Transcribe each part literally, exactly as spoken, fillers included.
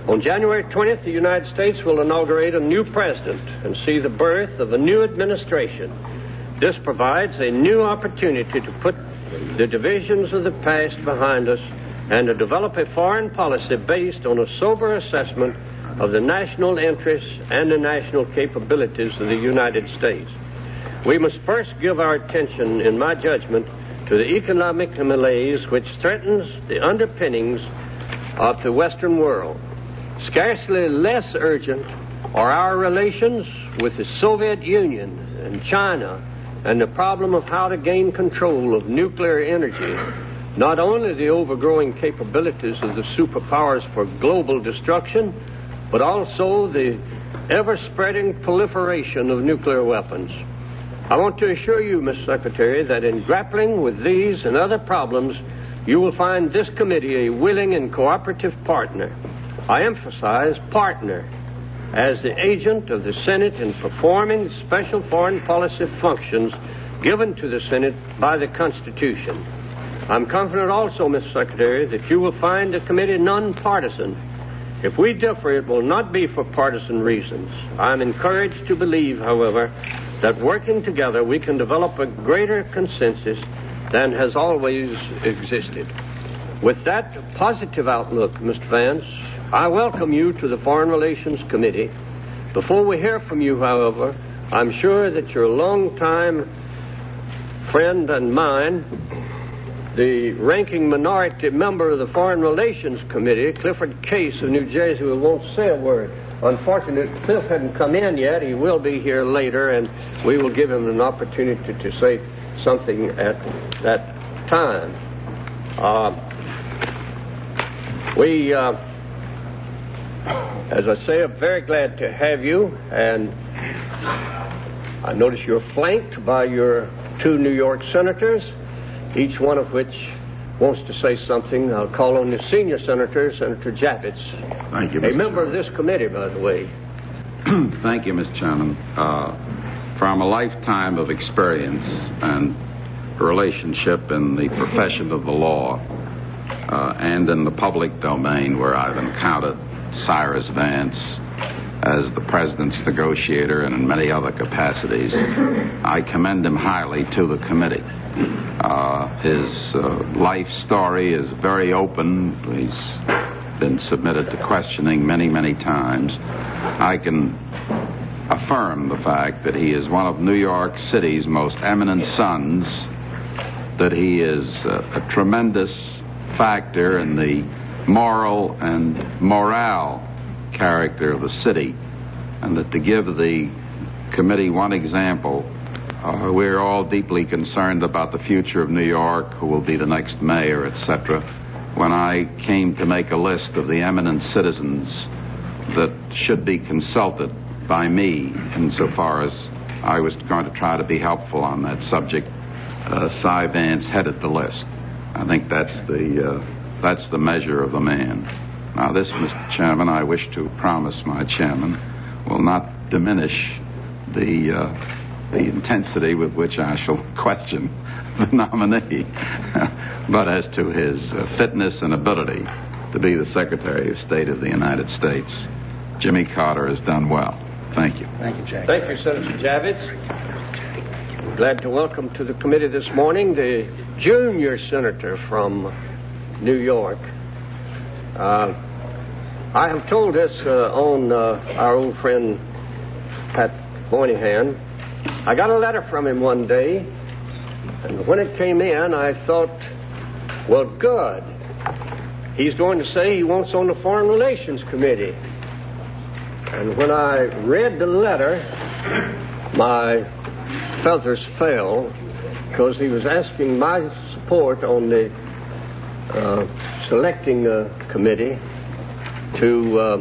On January twentieth, the United States will inaugurate a new president and see the birth of a new administration. This provides a new opportunity to put the divisions of the past behind us and to develop a foreign policy based on a sober assessment of the national interests and the national capabilities of the United States. We must first give our attention, in my judgment, to the economic malaise which threatens the underpinnings of the Western world. Scarcely less urgent are our relations with the Soviet Union and China and the problem of how to gain control of nuclear energy, not only the overgrowing capabilities of the superpowers for global destruction, but also the ever-spreading proliferation of nuclear weapons. I want to assure you, Mister Secretary, that in grappling with these and other problems, you will find this committee a willing and cooperative partner. I emphasize partner, as the agent of the Senate in performing special foreign policy functions given to the Senate by the Constitution. I'm confident also, Mister Secretary, that you will find the committee nonpartisan. If we differ, it will not be for partisan reasons. I'm encouraged to believe, however, that working together we can develop a greater consensus than has always existed. With that positive outlook, Mister Vance, I welcome you to the Foreign Relations Committee. Before we hear from you, however, I'm sure that your longtime friend and mine, the ranking minority member of the Foreign Relations Committee, Clifford Case of New Jersey, who won't say a word. Unfortunately, Cliff hadn't come in yet. He will be here later, and we will give him an opportunity to say something at that time. Uh, we, uh, as I say, are very glad to have you, and I notice you're flanked by your two New York senators, each one of which wants to say something. I'll call on the senior senator, Senator Javits. Thank you, A Mister member Chairman. of this committee, by the way. Thank you, Mister Chairman. Uh, from a lifetime of experience and relationship in the profession of the law uh, and in the public domain, where I've encountered Cyrus Vance as the president's negotiator and in many other capacities, I commend him highly to the committee. Uh, his uh, life story is very open. He's been submitted to questioning many, many times. I can affirm the fact that he is one of New York City's most eminent sons, that he is a, a tremendous factor in the moral and morale character of the city, and that to give the committee one example, uh, we're all deeply concerned about the future of New York, who will be the next mayor, et cetera. When I came to make a list of the eminent citizens that should be consulted by me insofar as I was going to try to be helpful on that subject, uh, Cy Vance headed the list. I think that's the uh, that's the measure of a man. Now, this, Mister Chairman, I wish to promise my chairman, will not diminish the uh, the intensity with which I shall question the nominee, but as to his uh, fitness and ability to be the Secretary of State of the United States, Jimmy Carter has done well. Thank you. Thank you, Jack. Thank you, Senator Javits. I'm glad to welcome to the committee this morning the junior senator from New York. Uh, I have told this uh, on uh, our old friend Pat Moynihan. I got a letter from him one day, and when it came in, I thought, well, good. He's going to say he wants on the Foreign Relations Committee. And when I read the letter, my feathers fell, because he was asking my support on the uh, selecting a committee to uh,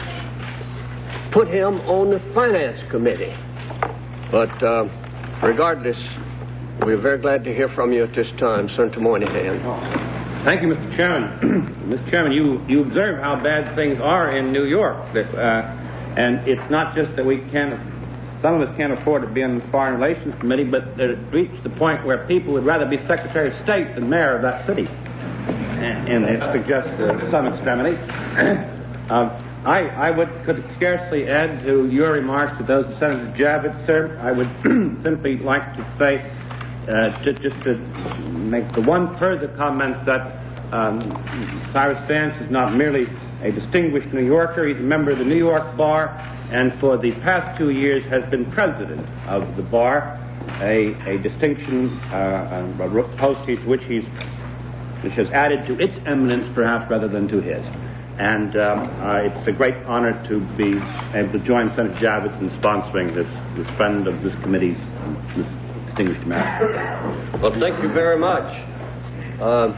put him on the Finance Committee. But uh, regardless, we're very glad to hear from you at this time, Senator Moynihan. Oh. Thank you, Mister Chairman. Mister Chairman, you, you observe how bad things are in New York. That, uh, and it's not just that we can't, some of us can't afford to be on the Foreign Relations Committee, but it reached the point where people would rather be Secretary of State than mayor of that city. And, and it suggests uh, some extremity. uh, I, I would could scarcely add to your remarks to those of Senator Javits, sir. I would simply like to say, uh, to, just to make the one further comment that um, Cyrus Vance is not merely a distinguished New Yorker. He's a member of the New York Bar, and for the past two years has been president of the bar, a, a distinction, uh, a post to which he's which has added to its eminence, perhaps, rather than to his. And um, uh, it's a great honor to be able to join Senator Javits in sponsoring this, this friend of this committee's, this distinguished man. Well, thank you very much. Uh,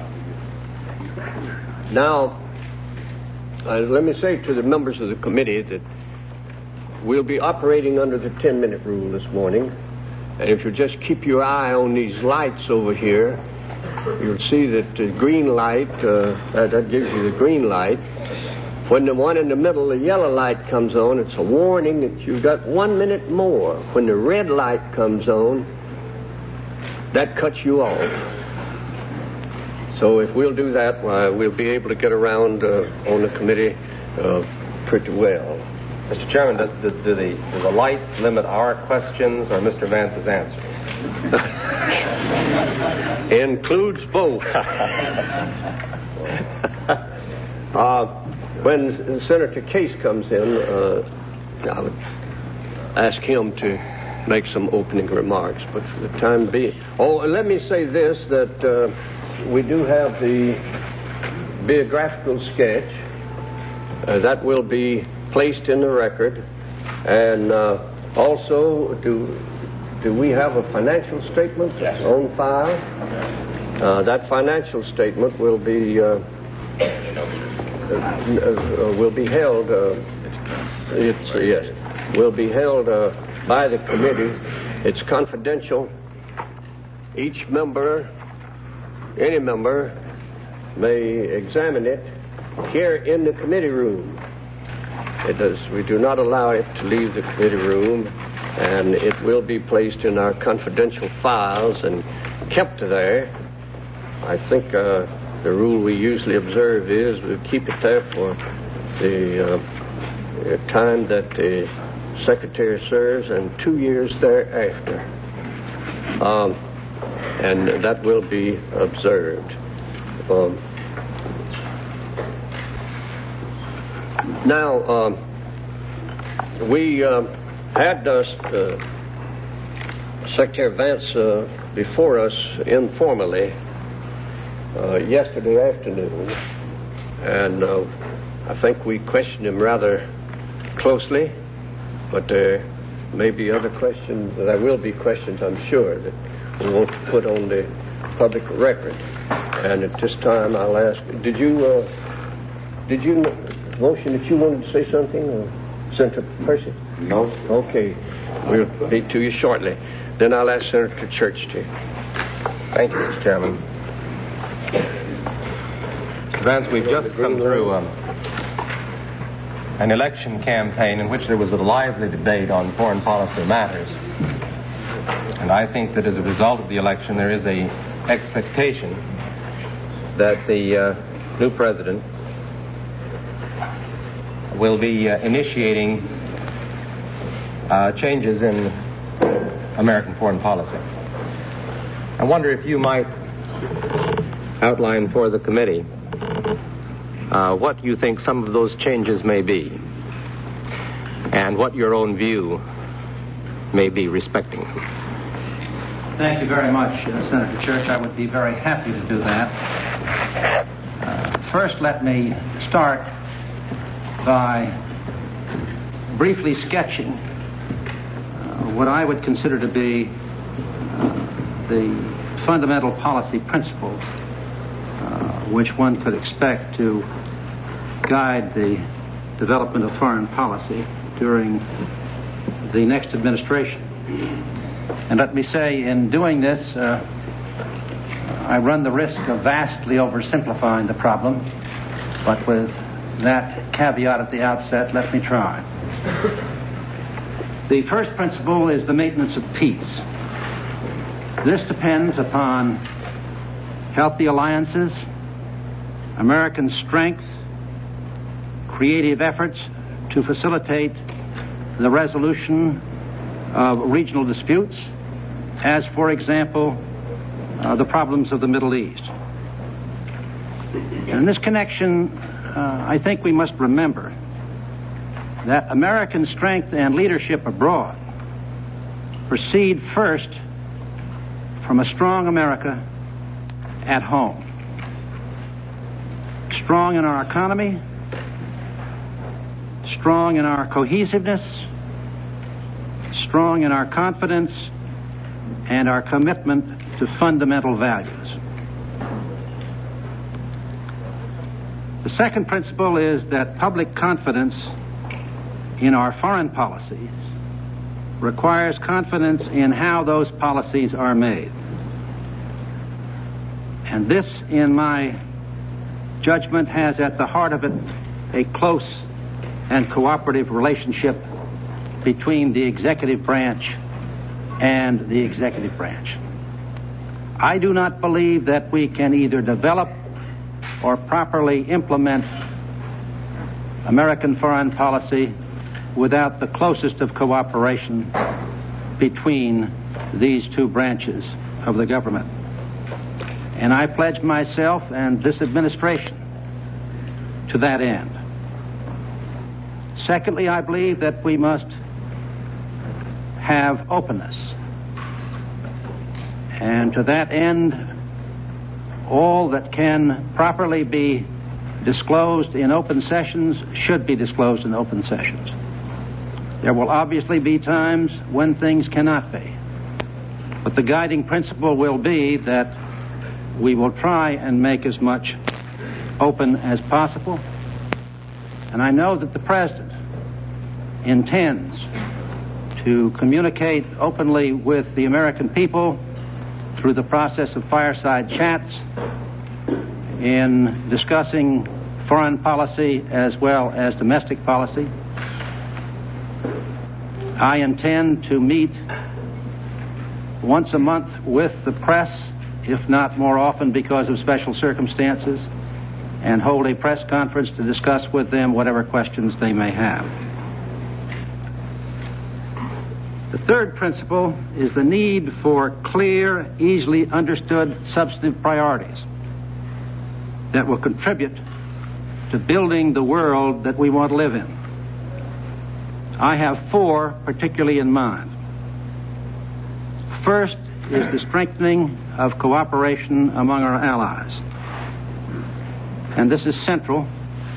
now, uh, let me say to the members of the committee that we'll be operating under the ten-minute rule this morning. And if you just keep your eye on these lights over here, you'll see that the green light, uh, that, that gives you the green light. When the one in the middle, the yellow light comes on, it's a warning that you've got one minute more. When the red light comes on, that cuts you off. So if we'll do that, uh, we'll be able to get around uh, on the committee uh, pretty well. Mister Chairman, do, do, do, the, do the lights limit our questions or Mister Vance's answers? Includes both. uh, when Senator Case comes in, uh, I would ask him to make some opening remarks. But for the time being... Oh, let me say this, that uh, we do have the biographical sketch. Uh, that will be placed in the record. And uh, also, do... Do we have a financial statement yes. on file? Uh, that financial statement will be uh, uh, will be held. Uh, it's uh, yes, will be held uh, by the committee. It's confidential. Each member, any member, may examine it here in the committee room. It does. We do not allow it to leave the committee room. And it will be placed in our confidential files and kept there. I think uh, the rule we usually observe is we keep it there for the uh, time that the secretary serves and two years thereafter. Um, and that will be observed. Um, now, um, we... Uh, had uh, uh, Secretary Vance uh, before us informally uh, yesterday afternoon, and uh, I think we questioned him rather closely, but there may be other questions, there will be questions, I'm sure, that we want to put on the public record. And at this time, I'll ask, did you, uh, did you motion that you wanted to say something, or Senator Percy? No. Okay. We'll be to you shortly. Then I'll ask Senator Church to. Thank you, Mister Chairman. Mister Vance, we've just come through um, an election campaign in which there was a lively debate on foreign policy matters. And I think that as a result of the election, there is a expectation that the uh, new president will be uh, initiating uh, changes in American foreign policy. I wonder if you might outline for the committee uh, what you think some of those changes may be and what your own view may be respecting. Thank you very much, uh, Senator Church. I would be very happy to do that. Uh, first, let me start by briefly sketching uh, what I would consider to be uh, the fundamental policy principles uh, which one could expect to guide the development of foreign policy during the next administration. And let me say, in doing this, uh, I run the risk of vastly oversimplifying the problem, but with that caveat at the outset, let me try. The first principle is the maintenance of peace. This depends upon healthy alliances, American strength, creative efforts to facilitate the resolution of regional disputes, as, for example, uh, the problems of the Middle East. And in this connection, uh, I think we must remember that American strength and leadership abroad proceed first from a strong America at home. Strong in our economy, strong in our cohesiveness, strong in our confidence, and our commitment to fundamental values. The second principle is that public confidence in our foreign policies requires confidence in how those policies are made. And this, in my judgment, has at the heart of it a close and cooperative relationship between the executive branch and the executive branch. I do not believe that we can either develop or properly implement American foreign policy without the closest of cooperation between these two branches of the government. And I pledge myself and this administration to that end. Secondly, I believe that we must have openness. And to that end, all that can properly be disclosed in open sessions should be disclosed in open sessions. There will obviously be times when things cannot be. But the guiding principle will be that we will try and make as much open as possible. And I know that the President intends to communicate openly with the American people through the process of fireside chats in discussing foreign policy as well as domestic policy. I intend to meet once a month with the press, if not more often because of special circumstances, and hold a press conference to discuss with them whatever questions they may have. The third principle is the need for clear, easily understood substantive priorities that will contribute to building the world that we want to live in. I have four particularly in mind. First is the strengthening of cooperation among our allies. And this is central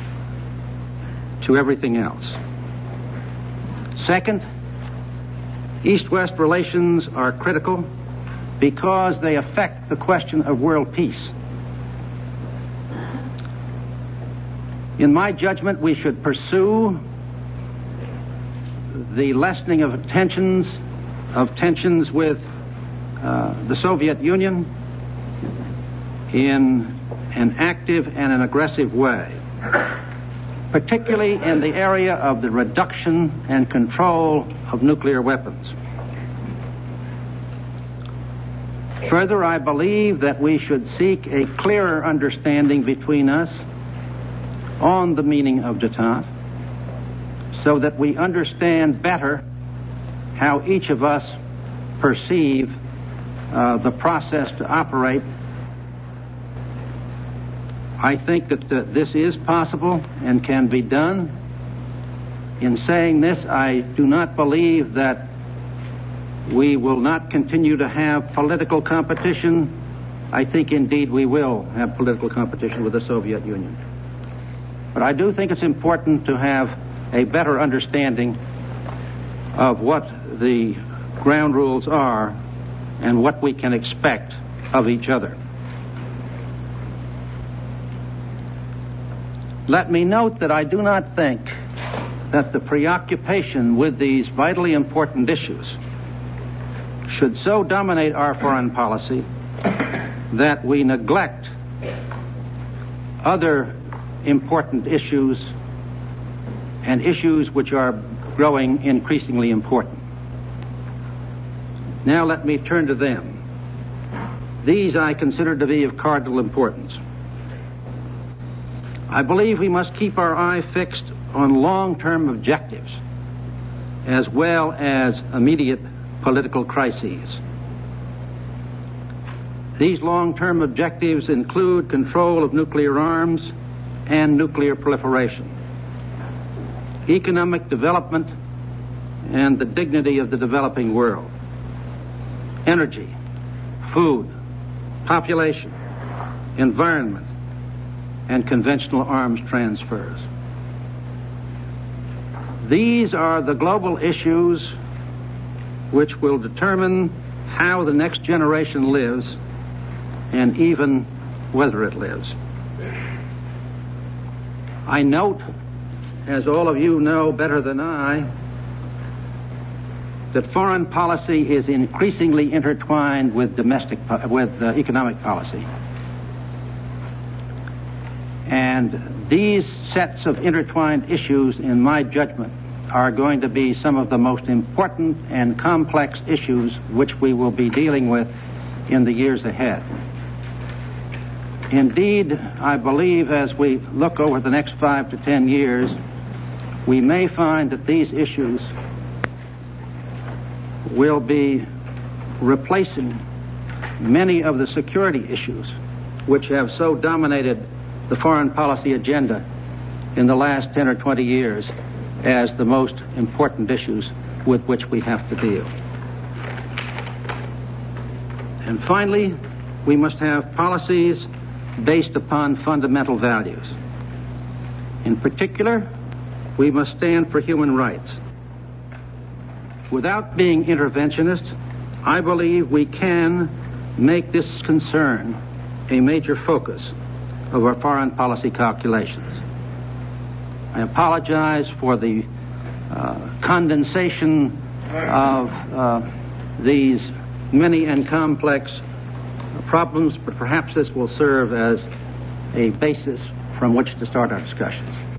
to everything else. Second, East-West relations are critical because they affect the question of world peace. In my judgment, we should pursue the lessening of tensions, of tensions with uh, the Soviet Union in an active and an aggressive way, particularly in the area of the reduction and control of nuclear weapons. Further, I believe that we should seek a clearer understanding between us on the meaning of détente, so that we understand better how each of us perceive uh, the process to operate. I think that uh, this is possible and can be done. In saying this, I do not believe that we will not continue to have political competition. I think indeed we will have political competition with the Soviet Union. But I do think it's important to have a better understanding of what the ground rules are and what we can expect of each other. Let me note that I do not think that the preoccupation with these vitally important issues should so dominate our foreign policy that we neglect other important issues and issues which are growing increasingly important. Now let me turn to them. These I consider to be of cardinal importance. I believe we must keep our eye fixed on long-term objectives as well as immediate political crises. These long-term objectives include control of nuclear arms and nuclear proliferation, economic development and the dignity of the developing world, energy, food, population, environment, and conventional arms transfers. These are the global issues which will determine how the next generation lives and even whether it lives. I note, as all of you know better than I, that foreign policy is increasingly intertwined with domestic, with uh, economic policy. And these sets of intertwined issues, in my judgment, are going to be some of the most important and complex issues which we will be dealing with in the years ahead. Indeed, I believe as we look over the next five to ten years, we may find that these issues will be replacing many of the security issues which have so dominated the foreign policy agenda in the last ten or twenty years as the most important issues with which we have to deal. And finally, we must have policies based upon fundamental values. In particular, we must stand for human rights. Without being interventionist, I believe we can make this concern a major focus of our foreign policy calculations. I apologize for the uh, condensation of uh, these many and complex problems, but perhaps this will serve as a basis from which to start our discussions.